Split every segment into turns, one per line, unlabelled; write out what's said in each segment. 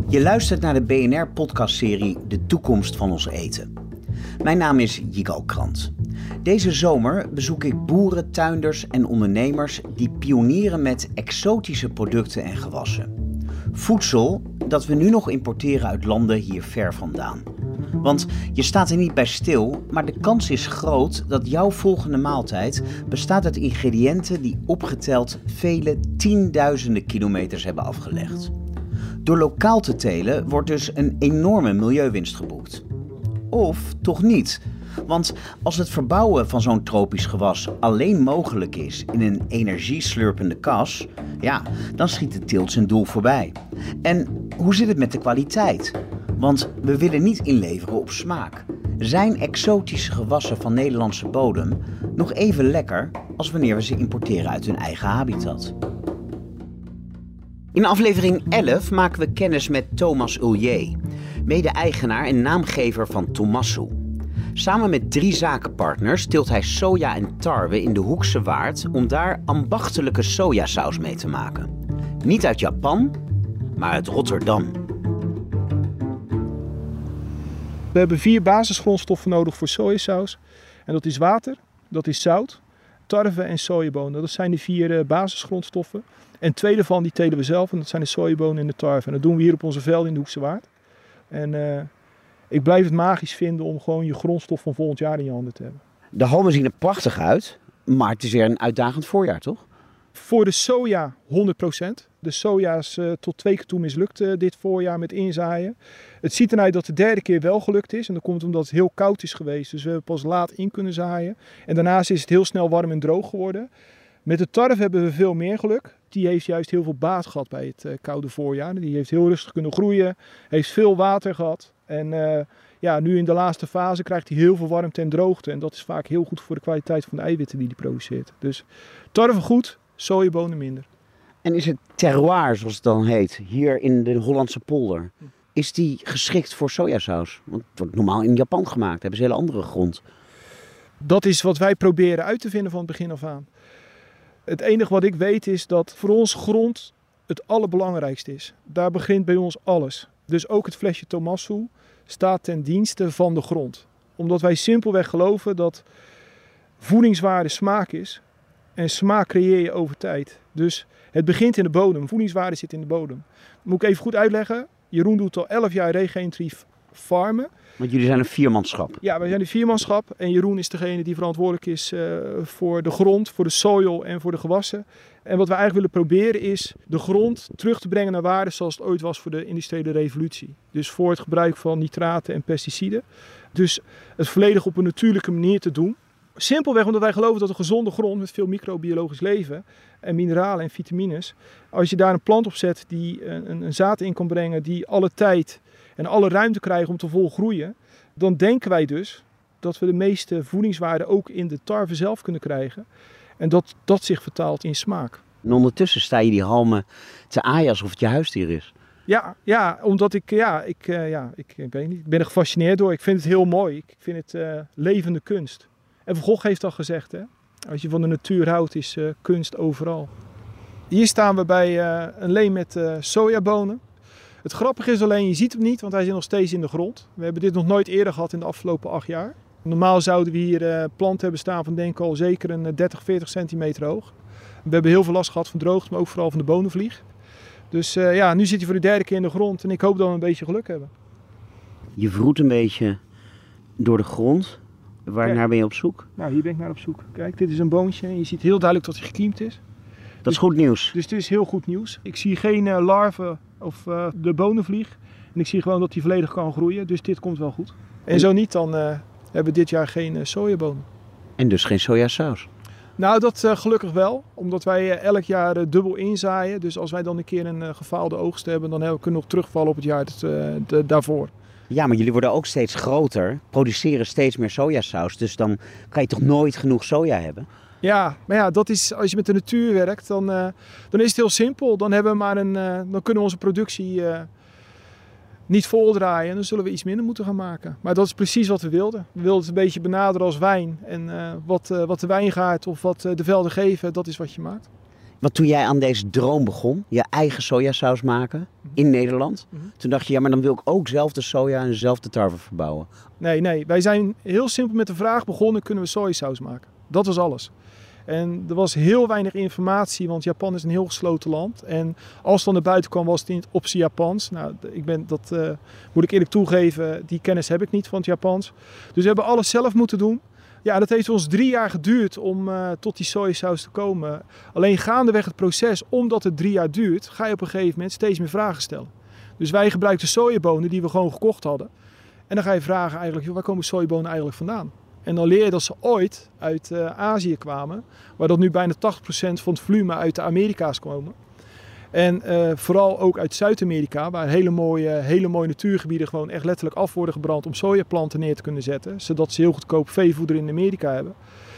Je luistert naar de BNR-podcastserie De Toekomst van ons eten. Mijn naam is Yigal Krant. Deze zomer bezoek ik boeren, tuinders en ondernemers die pionieren met exotische producten en gewassen. Voedsel dat we nu nog importeren uit landen hier ver vandaan. Want je staat er niet bij stil, maar de kans is groot dat jouw volgende maaltijd bestaat uit ingrediënten die opgeteld vele tienduizenden kilometers hebben afgelegd. Door lokaal te telen wordt dus een enorme milieuwinst geboekt. Of toch niet? Want als het verbouwen van zo'n tropisch gewas alleen mogelijk is in een energieslurpende kas, ja, dan schiet de teelt zijn doel voorbij. En hoe zit het met de kwaliteit? Want we willen niet inleveren op smaak. Zijn exotische gewassen van Nederlandse bodem nog even lekker als wanneer we ze importeren uit hun eigen habitat? In aflevering 11 maken we kennis met Thomas Ullier, mede-eigenaar en naamgever van Thomasso. Samen met 3 zakenpartners teelt hij soja en tarwe in de Hoekse Waard om daar ambachtelijke sojasaus mee te maken. Niet uit Japan, maar uit Rotterdam.
We hebben 4 basisgrondstoffen nodig voor sojasaus. En dat is water, dat is zout, tarwe en sojabonen. Dat zijn de 4 basisgrondstoffen. En 2 daarvan die telen we zelf en dat zijn de sojabonen en de tarwe. En dat doen we hier op onze velden in de Hoekse Waard. En ik blijf het magisch vinden om gewoon je grondstof van volgend jaar in je handen te hebben.
De halmen zien er prachtig uit, maar het is weer een uitdagend voorjaar, toch?
Voor de soja 100%. De soja is tot 2 keer toe mislukt dit voorjaar met inzaaien. Het ziet eruit dat de 3e keer wel gelukt is. En dat komt omdat het heel koud is geweest. Dus we hebben pas laat in kunnen zaaien. En daarnaast is het heel snel warm en droog geworden. Met de tarwe hebben we veel meer geluk. Die heeft juist heel veel baat gehad bij het koude voorjaar. Die heeft heel rustig kunnen groeien. Heeft veel water gehad. En nu in de laatste fase krijgt hij heel veel warmte en droogte. En dat is vaak heel goed voor de kwaliteit van de eiwitten die hij produceert. Dus tarwe goed, sojabonen minder.
En is het terroir, zoals het dan heet, hier in de Hollandse polder, is die geschikt voor sojasaus? Want het wordt normaal in Japan gemaakt, hebben ze een hele andere grond.
Dat is wat wij proberen uit te vinden van het begin af aan. Het enige wat ik weet is dat voor ons grond het allerbelangrijkste is. Daar begint bij ons alles. Dus ook het flesje Thomasso staat ten dienste van de grond. Omdat wij simpelweg geloven dat voedingswaarde smaak is. En smaak creëer je over tijd. Dus het begint in de bodem. Voedingswaarde zit in de bodem. Moet ik even goed uitleggen. Jeroen doet al 11 jaar regeneratief farmen.
Want jullie zijn een 4-manschap.
Ja, wij zijn een 4-manschap. En Jeroen is degene die verantwoordelijk is voor de grond, voor de soil en voor de gewassen. En wat we eigenlijk willen proberen is de grond terug te brengen naar waarde zoals het ooit was voor de industriële revolutie. Dus voor het gebruik van nitraten en pesticiden. Dus het volledig op een natuurlijke manier te doen. Simpelweg omdat wij geloven dat een gezonde grond met veel microbiologisch leven en mineralen en vitamines, als je daar een plant op zet die een zaad in kan brengen die alle tijd en alle ruimte krijgt om te volgroeien, dan denken wij dus dat we de meeste voedingswaarde ook in de tarwe zelf kunnen krijgen. En dat zich vertaalt in smaak.
En ondertussen sta je die halmen te aaien alsof het je huisdier is.
Ja, omdat ik weet niet, ik ben er gefascineerd door. Ik vind het heel mooi. Ik vind het levende kunst. En Van Gogh heeft al gezegd, hè, als je van de natuur houdt, is kunst overal. Hier staan we bij een leem met sojabonen. Het grappige is alleen, je ziet hem niet, want hij zit nog steeds in de grond. We hebben dit nog nooit eerder gehad in de afgelopen 8 jaar. Normaal zouden we hier planten hebben staan van denk ik al zeker een 30, 40 centimeter hoog. We hebben heel veel last gehad van droogte, maar ook vooral van de bonenvlieg. Dus nu zit hij voor de 3e keer in de grond en ik hoop dat we een beetje geluk hebben.
Je vroet een beetje door de grond. Waarnaar ben je op zoek?
Nou, hier ben ik naar op zoek. Kijk, dit is een boontje en je ziet heel duidelijk dat hij gekiemd is.
Dat is goed nieuws.
Dus dit is heel goed nieuws. Ik zie geen larven of de bonenvlieg. En ik zie gewoon dat hij volledig kan groeien. Dus dit komt wel goed. En zo niet, dan hebben we dit jaar geen sojabonen.
En dus geen sojasaus?
Nou, dat gelukkig wel. Omdat wij elk jaar dubbel inzaaien. Dus als wij dan een keer een gefaalde oogst hebben, dan kunnen we nog terugvallen op het jaar daarvoor.
Ja, maar jullie worden ook steeds groter, produceren steeds meer sojasaus. Dus dan kan je toch nooit genoeg soja hebben?
Ja, maar ja, dat is, als je met de natuur werkt, dan is het heel simpel. Dan kunnen we onze productie niet voldraaien en dan zullen we iets minder moeten gaan maken. Maar dat is precies wat we wilden. We wilden het een beetje benaderen als wijn. En wat de wijngaard of wat de velden geven, dat is wat je maakt.
Want toen jij aan deze droom begon, je eigen sojasaus maken in Nederland, toen dacht je, ja, maar dan wil ik ook zelf de soja en zelf de tarwe verbouwen.
Nee. Wij zijn heel simpel met de vraag begonnen, kunnen we sojasaus maken? Dat was alles. En er was heel weinig informatie, want Japan is een heel gesloten land. En als het dan naar buiten kwam, was het op zijn Japans. Nou, dat moet ik eerlijk toegeven, die kennis heb ik niet van het Japans. Dus we hebben alles zelf moeten doen. Ja, dat heeft ons 3 jaar geduurd om tot die sojasaus te komen. Alleen gaandeweg het proces, omdat het 3 jaar duurt, ga je op een gegeven moment steeds meer vragen stellen. Dus wij gebruikten sojabonen die we gewoon gekocht hadden. En dan ga je vragen eigenlijk, joh, waar komen sojabonen eigenlijk vandaan? En dan leer je dat ze ooit uit Azië kwamen, waar dat nu bijna 80% van het volume uit de Amerika's komen. En vooral ook uit Zuid-Amerika, waar hele mooie natuurgebieden gewoon echt letterlijk af worden gebrand om sojaplanten neer te kunnen zetten. Zodat ze heel goedkoop veevoeder in Amerika hebben.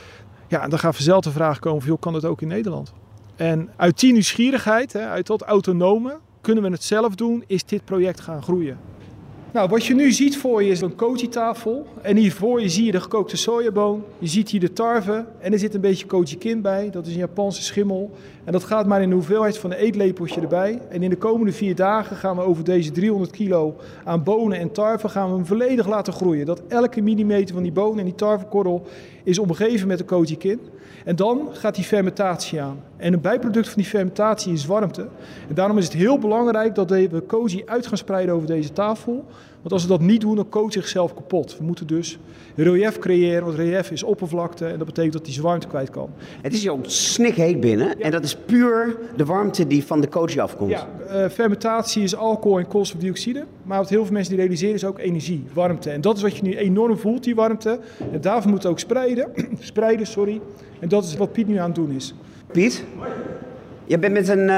Ja, en dan gaat vanzelf de vraag komen van, joh, kan dat ook in Nederland? En uit die nieuwsgierigheid, uit dat autonome, kunnen we het zelf doen, is dit project gaan groeien. Nou, wat je nu ziet voor je is een koji-tafel. En hier voor je zie je de gekookte sojaboon. Je ziet hier de tarwe en er zit een beetje koji-kin bij. Dat is een Japanse schimmel. En dat gaat maar in de hoeveelheid van een eetlepeltje erbij. En in de komende 4 dagen gaan we over deze 300 kilo aan bonen en tarwe gaan we hem volledig laten groeien. Dat elke millimeter van die bonen en die tarwekorrel is omgeven met de koji-kin. En dan gaat die fermentatie aan. En een bijproduct van die fermentatie is warmte. En daarom is het heel belangrijk dat we koji uit gaan spreiden over deze tafel. Want als we dat niet doen, dan kookt zichzelf kapot. We moeten dus relief creëren, want relief is oppervlakte. En dat betekent dat hij zijn warmte kwijt kan.
Het is hier ook snikheet binnen. Ja. En dat is puur de warmte die van de koji afkomt.
Ja, fermentatie is alcohol en koolstofdioxide. Maar wat heel veel mensen niet realiseren is ook energie, warmte. En dat is wat je nu enorm voelt, die warmte. En daarvoor moet het ook spreiden. En dat is wat Piet nu aan het doen is.
Piet, je bent met een,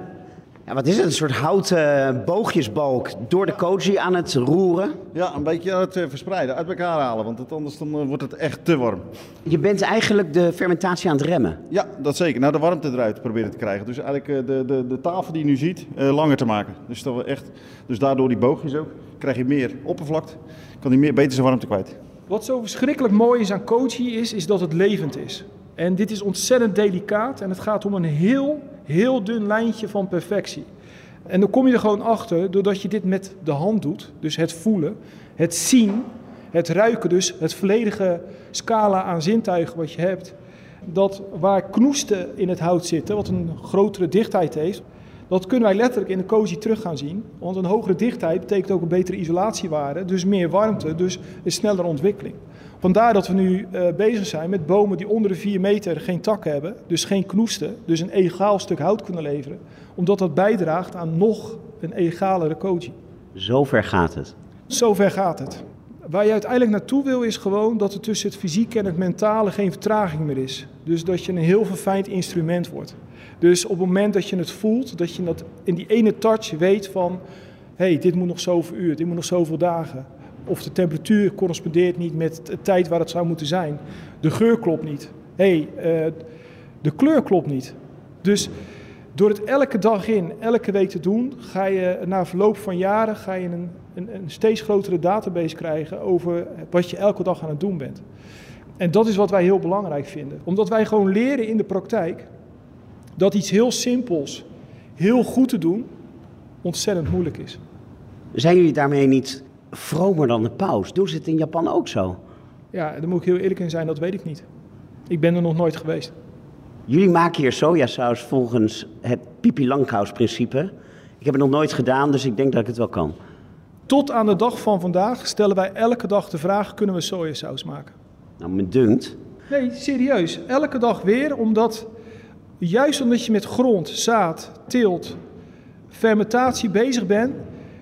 wat is het, een soort houten boogjesbalk door de koji aan het roeren.
Ja, een beetje aan het verspreiden, uit elkaar halen, want anders dan wordt het echt te warm.
Je bent eigenlijk de fermentatie aan het remmen.
Ja, dat zeker. Nou, de warmte eruit proberen te krijgen. Dus eigenlijk de tafel die je nu ziet, langer te maken. Dus daardoor die boogjes ook, krijg je meer oppervlakte, kan hij beter zijn warmte kwijt.
Wat zo verschrikkelijk mooi is aan koji is dat het levend is. En dit is ontzettend delicaat en het gaat om een heel dun lijntje van perfectie. En dan kom je er gewoon achter doordat je dit met de hand doet. Dus het voelen, het zien, het ruiken, dus het volledige scala aan zintuigen wat je hebt. Dat waar knoesten in het hout zitten, wat een grotere dichtheid heeft, dat kunnen wij letterlijk in de koji terug gaan zien. Want een hogere dichtheid betekent ook een betere isolatiewaarde, dus meer warmte, dus een snellere ontwikkeling. Vandaar dat we nu bezig zijn met bomen die onder de 4 meter geen tak hebben, dus geen knoesten, dus een egaal stuk hout kunnen leveren. Omdat dat bijdraagt aan nog een egalere koji.
Zover gaat het.
Zover gaat het. Waar je uiteindelijk naartoe wil is gewoon dat er tussen het fysieke en het mentale geen vertraging meer is. Dus dat je een heel verfijnd instrument wordt. Dus op het moment dat je het voelt, dat je dat in die ene touch weet van, hey, dit moet nog zoveel uur, dit moet nog zoveel dagen. Of de temperatuur correspondeert niet met de tijd waar het zou moeten zijn. De geur klopt niet. De kleur klopt niet. Dus door het elke dag elke week te doen, ga je na verloop van jaren een steeds grotere database krijgen over wat je elke dag aan het doen bent. En dat is wat wij heel belangrijk vinden. Omdat wij gewoon leren in de praktijk dat iets heel simpels, heel goed te doen, ontzettend moeilijk is.
Zijn jullie daarmee niet vromer dan de paus? Doen ze het in Japan ook zo?
Ja, daar moet ik heel eerlijk in zijn, dat weet ik niet. Ik ben er nog nooit geweest.
Jullie maken hier sojasaus volgens het Pipi Langkous-principe. Ik heb het nog nooit gedaan, dus ik denk dat ik het wel kan.
Tot aan de dag van vandaag stellen wij elke dag de vraag, kunnen we sojasaus maken?
Nou, me dunkt.
Nee, serieus. Elke dag weer, juist omdat je met grond, zaad, teelt, fermentatie bezig bent,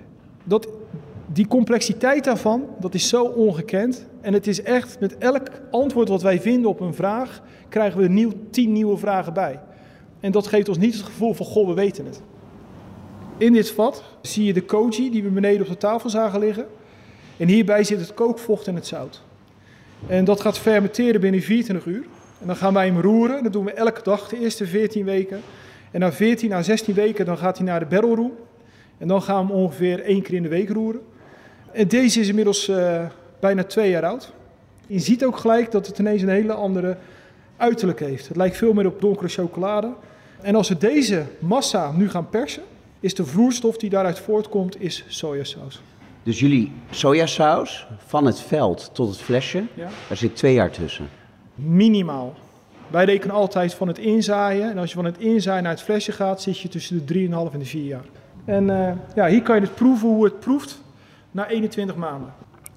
die complexiteit daarvan, dat is zo ongekend. En het is echt, met elk antwoord wat wij vinden op een vraag, krijgen we 10 nieuwe vragen bij. En dat geeft ons niet het gevoel van, goh, we weten het. In dit vat zie je de koji die we beneden op de tafel zagen liggen. En hierbij zit het kookvocht en het zout. En dat gaat fermenteren binnen 24 uur. En dan gaan wij hem roeren. Dat doen we elke dag de eerste 14 weken. En na 14 à 16 weken dan gaat hij naar de barrel room. En dan gaan we hem ongeveer 1 keer in de week roeren. En deze is inmiddels bijna 2 jaar oud. Je ziet ook gelijk dat het ineens een hele andere uiterlijk heeft. Het lijkt veel meer op donkere chocolade. En als we deze massa nu gaan persen, is de vloeistof die daaruit voortkomt, is sojasaus.
Dus jullie sojasaus, van het veld tot het flesje, daar zit 2 jaar tussen?
Minimaal. Wij rekenen altijd van het inzaaien. En als je van het inzaaien naar het flesje gaat, zit je tussen de 3,5 en de 4 jaar. En hier kan je het proeven hoe het proeft na 21 maanden.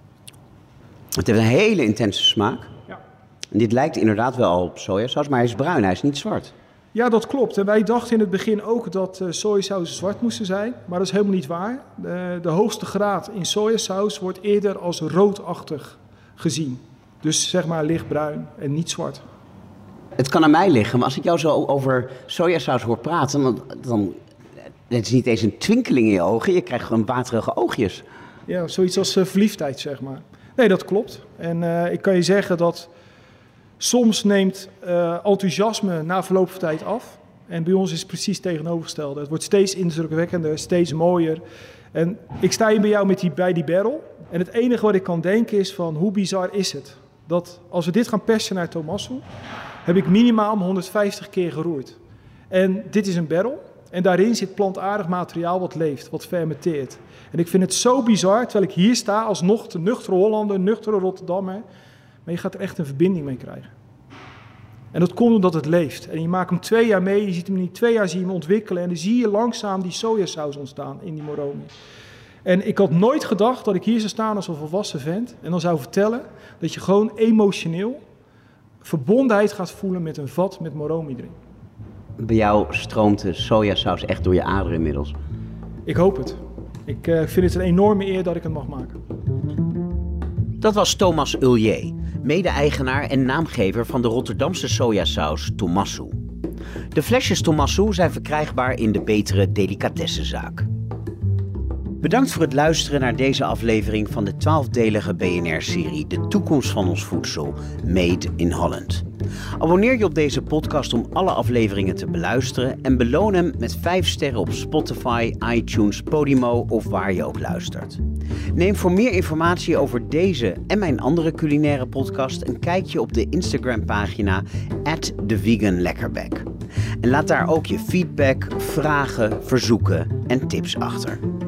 Het heeft een hele intense smaak.
Ja.
En dit lijkt inderdaad wel al op sojasaus, maar hij is bruin, hij is niet zwart.
Ja, dat klopt. En wij dachten in het begin ook dat sojasaus zwart moesten zijn. Maar dat is helemaal niet waar. De hoogste graad in sojasaus wordt eerder als roodachtig gezien. Dus zeg maar lichtbruin en niet zwart.
Het kan aan mij liggen, maar als ik jou zo over sojasaus hoor praten, dan het is niet eens een twinkeling in je ogen. Je krijgt gewoon waterige oogjes.
Ja, zoiets als verliefdheid, zeg maar. Nee, dat klopt. En ik kan je zeggen dat soms neemt enthousiasme na verloop van tijd af. En bij ons is het precies tegenovergestelde. Het wordt steeds indrukwekkender, steeds mooier. En ik sta hier bij jou bij die barrel. En het enige wat ik kan denken is van hoe bizar is het? Dat als we dit gaan persen naar Thomasu, heb ik minimaal 150 keer geroerd. En dit is een barrel. En daarin zit plantaardig materiaal wat leeft, wat fermenteert. En ik vind het zo bizar, terwijl ik hier sta als nog de nuchtere Hollander, nuchtere Rotterdammer. Maar je gaat er echt een verbinding mee krijgen. En dat komt omdat het leeft. En je maakt hem 2 jaar mee, je ziet hem in die 2 jaar zie je hem ontwikkelen. En dan zie je langzaam die sojasaus ontstaan in die moromi. En ik had nooit gedacht dat ik hier zou staan als een volwassen vent. En dan zou vertellen dat je gewoon emotioneel verbondenheid gaat voelen met een vat met moromi erin.
Bij jou stroomt de sojasaus echt door je aderen inmiddels.
Ik hoop het. Ik vind het een enorme eer dat ik het mag maken.
Dat was Thomas Ullier, mede-eigenaar en naamgever van de Rotterdamse sojasaus Thomasu. De flesjes Thomasu zijn verkrijgbaar in de betere delicatessenzaak. Bedankt voor het luisteren naar deze aflevering van de 12-delige BNR-serie De Toekomst van ons voedsel, Made in Holland. Abonneer je op deze podcast om alle afleveringen te beluisteren en beloon hem met 5 sterren op Spotify, iTunes, Podimo of waar je ook luistert. Neem voor meer informatie over deze en mijn andere culinaire podcast een kijkje op de Instagram-pagina @theveganlekkerbek. En laat daar ook je feedback, vragen, verzoeken en tips achter.